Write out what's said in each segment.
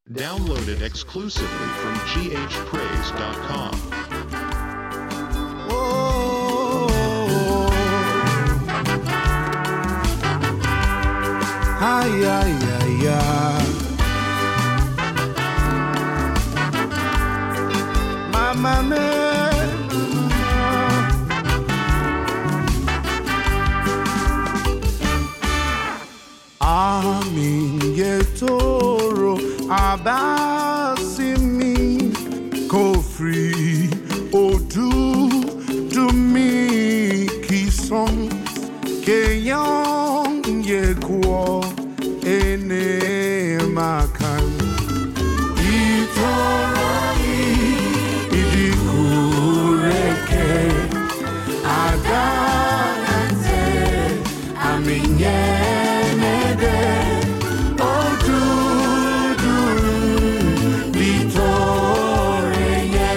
Download it exclusively from ghpraise.com. Ay, ay, ay, ay. Mama me. Amin yetoro abasimi kofri odu dumi kison keyon yekwo ene makan itorani idikureke aganate aminyenede odu vitoreye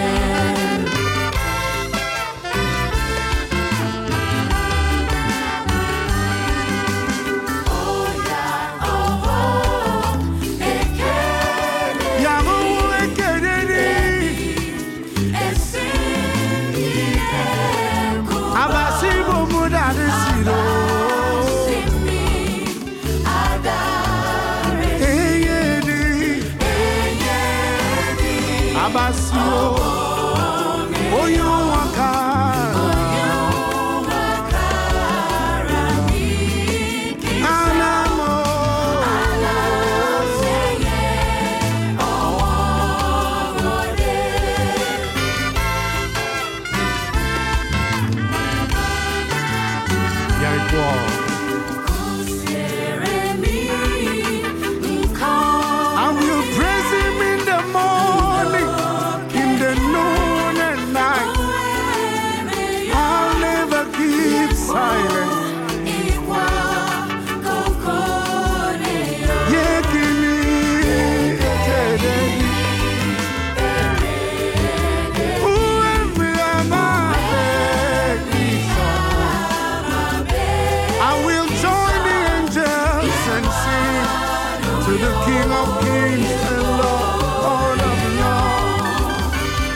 Abasio, oyo wakara, anamo, I will praise him in the morning, in the noon and night. I'll never keep silent. Yekini, yekini. Whoever am I will join the angels and sing to the King of Kings and Lord of Lords.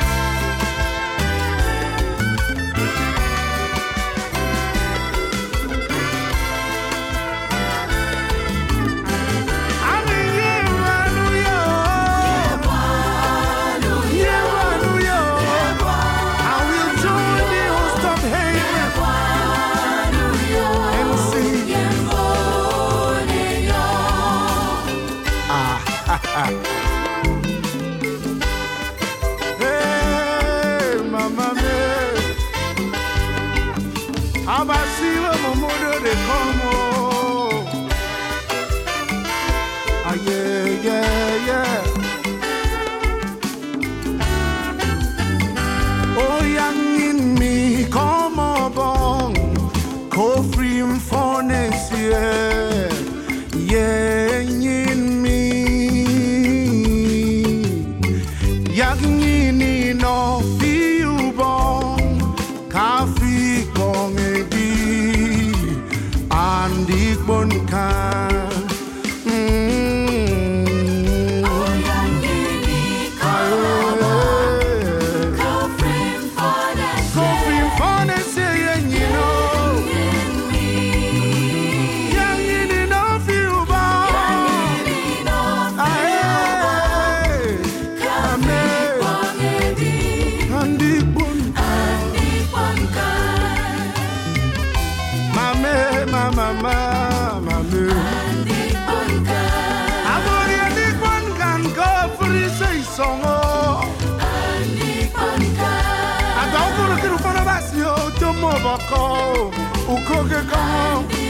I will join the host of heaven and sing. Hey, mama me, abasiwe momodo de como. Ah yeah, yeah, yeah. Oh young in me, come on, Kofri mfonesie, yeah in me. Yagini no fiubon kafi komedi andi bonka Boko, ukoge kamo.